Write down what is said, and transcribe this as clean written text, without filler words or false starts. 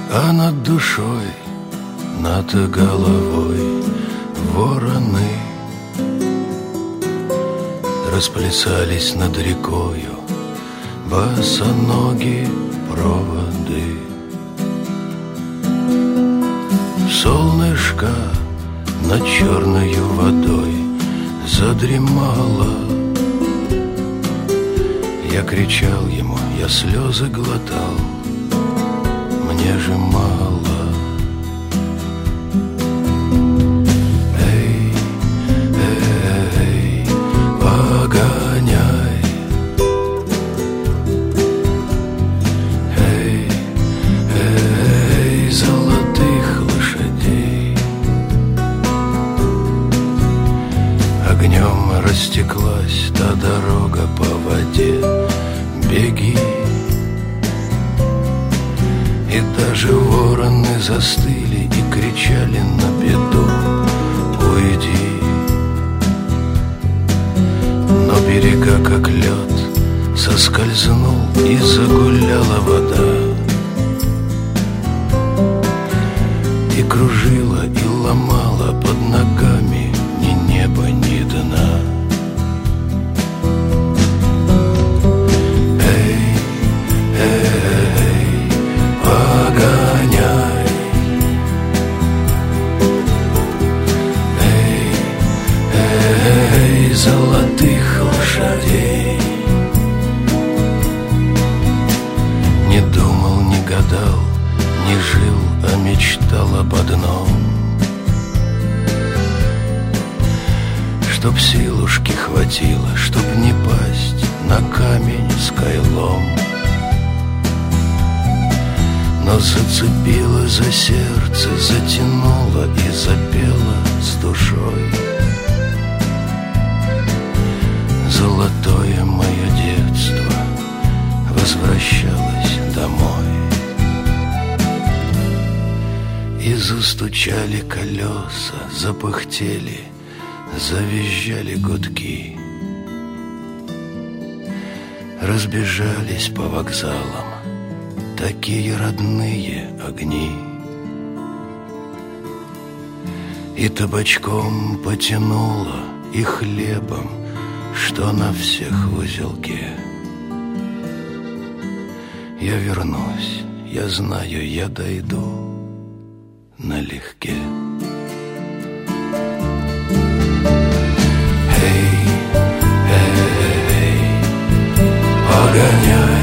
А над душой, над головой вороны расплясались над рекою босоногие проводы. Солнышко над черною водой задремало. Я кричал ему, я слезы глотал, мне же мало. Эй, эй, погоняй. Эй, эй, золотых лошадей. Огнем растеклась та дорога по воде. Беги. И даже вороны застыли и кричали на беду: уйди. Но берега, как лед, соскользнул и загуляла вода. И кружила, и ломала под ногами ни неба, ни дна. Золотых лошадей. Не думал, не гадал, не жил, а мечтал об одном: чтоб силушки хватило, чтоб не пасть на камень с кайлом. Но зацепило за сердце, затянуло и запело с душой. Золотое мое детство возвращалось домой. И застучали колеса, запыхтели, завизжали гудки. Разбежались по вокзалам такие родные огни. И табачком потянуло, и хлебом, что на всех в узелке. Я вернусь, я знаю, я дойду налегке. Эй, эй, эй, погоняй.